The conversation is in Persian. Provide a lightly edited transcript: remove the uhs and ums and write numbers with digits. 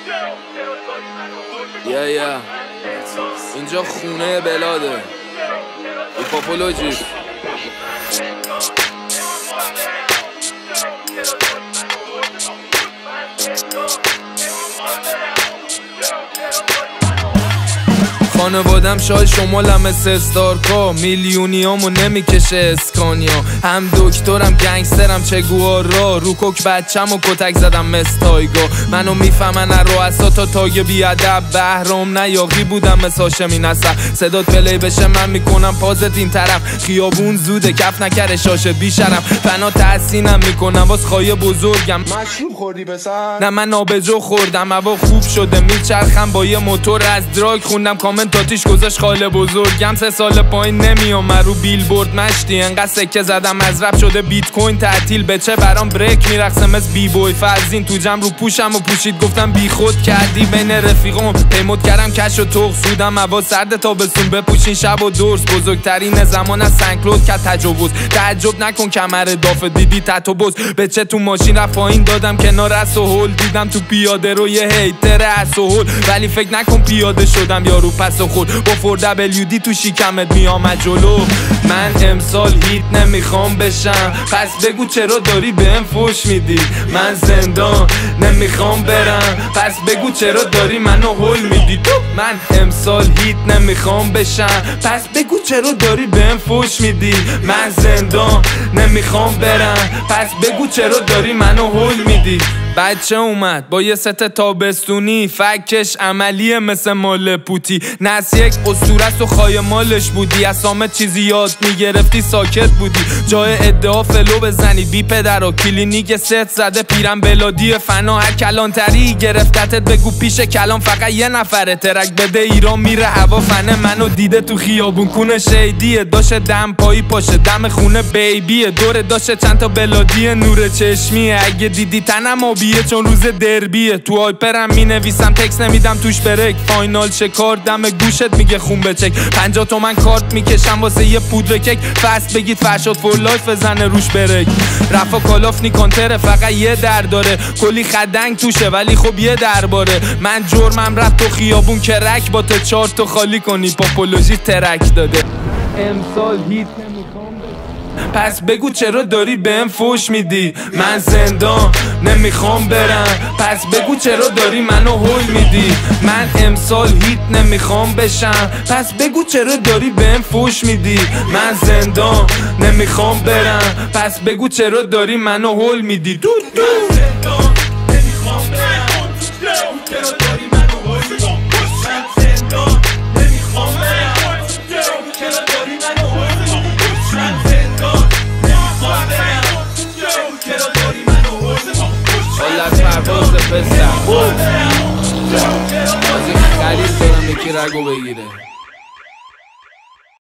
اینجا خونه بلاده ایپاپولوژی. خانوادم شای شمالم مثل استارکا، میلیونیامو نمیکشه اسکانیا. هم دکترم گنگسترم چگوارا، رو کوک بچم و کتک زدم مستایگا. منو میفهمن رؤسا تا تاگ بیادب، بهرام نیاقی بودم مثل هاشمی نصر. صدات پلی بشه من میکنم پازت این طرف، خیابون زوده کف نکره شاشه بیشرم. فنا تحسینم میکنم واس خواهی بزرگم. مشروب خوردی پسر؟ نه من آبجو خوردم، هوا خوب شده میچرخم با یه موتور از دراگ. خوندم کامنتاتیش گذاشت خاله بزرگم 3 سال پایین نمیام من رو بیلبورد مشتی. انقدر سکه زدم از رپ شده بیت کوین تعطیل، بچه برام بریک میرقصم مثل بی بوی فرزین. تو جمع رو پوشم و پوشید گفتم بی خود کردی بین رفیقام. پیمود کردم کش و تخ سودم، هوا سرد تابستون بپوشین شب و درس. بزرگترین زمان از سنکلود کرد تجاوز، تعجب نکن کمر دافه دیدی تتو بز. بچه تو ماشین رفت پایین دادم کنار از و هول، دیدم تو پیاده رو یه هیتر از و هول. ولی فکر نکن پیاده شدم یارو پس و خود با 4WD تو شیکمت میامد جلو. من امسال هیت نمیخوام بشم، پس بگو چرا داری بهم فوش میدی. من زندان نمیخوام برم، پس بگو چرا داری منو هول میدی. من امسال هیت نمیخوام بشم، پس بگو چرا داری بهم فوش میدی. من زندان نمیخوام برم، پس بگو چرا داری منو هول میدی. بچه اومد با یه ست تابستونی، فکش عملیه مثل مال پوتی. نس یک اسطورست و خواهی مالش بودی، از سامت چیزی یاد میگرفتی ساکت بودی. جای ادعا فلو بزنی بی پدر و کلینیک ست زده پیرم بلادی فنا. هر کلانتری گرفتتت بگو پیش کلام فقط یه نفره. ترک بده ایران میره هوا فنه، منو دیده تو خیابون کونه شیدیه. داشه دم پایی پاشه دم خونه بیبیه، دوره داشه چند تا بلادی نور چشمیه. اگه دیدی تنم آبیه چون روز دربیه. تو آیپرم می نویسم تکس نمیدم توش برک. فاینال شکار دم گوشت میگه خون بچک. 50 تومن کارت میکشم واسه یه پودر کک. فست بگید فرشاد فور لایف بزنه روش برک. رفا کالاف نیکانتره فقط یه در داره، کلی خدنگ توشه ولی خب یه درباره. من جرمم رفت تو خیابون کرک با ته 4 تا خالی کنی. پاپولوژی ترک داده. امسال هیت پس بگو چرا داری بهم فوش میدی. من زندان نمیخوام برم، پس بگو چرا داری منو هول میدی. من امسال هیت نمیخوام بشم، پس بگو چرا داری بهم فوش میدی. من زندان نمیخوام برم، پس بگو چرا داری منو هول میدی. پرواز بستم از این خرید دارم یکی رگو بگیره.